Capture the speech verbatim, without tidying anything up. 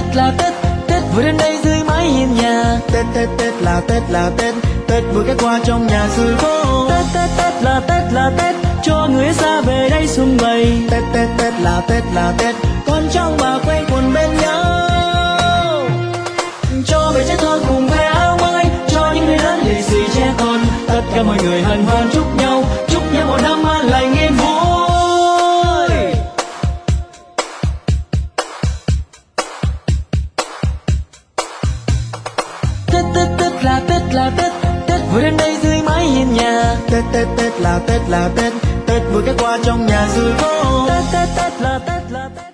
Tết là Tết, Tết vừa đến đây dưới mái hiên nhà. Tết Tết Tết là Tết là Tết, Tết vừa ghé qua trong nhà dưới phố. Tết Tết Tết là Tết là Tết, cho người xa về đây sum vầy. Tết Tết Tết là Tết là Tết, con cháu bà quây quần bên nhau. Cho về trẻ thơ cùng khoe áo mới, cho những người lớn lì xì trẻ con. Tất cả mọi người hân hoan chúc nhau, chúc nhau một năm an lành yên vui. Tết Tết Tết là Tết là Tết, Tết vừa đến đây dưới mái hiên nhà. Tết Tết Tết là Tết là Tết, Tết vừa ghé qua trong nhà dưới phố. Tết Tết Tết là Tết là Tết.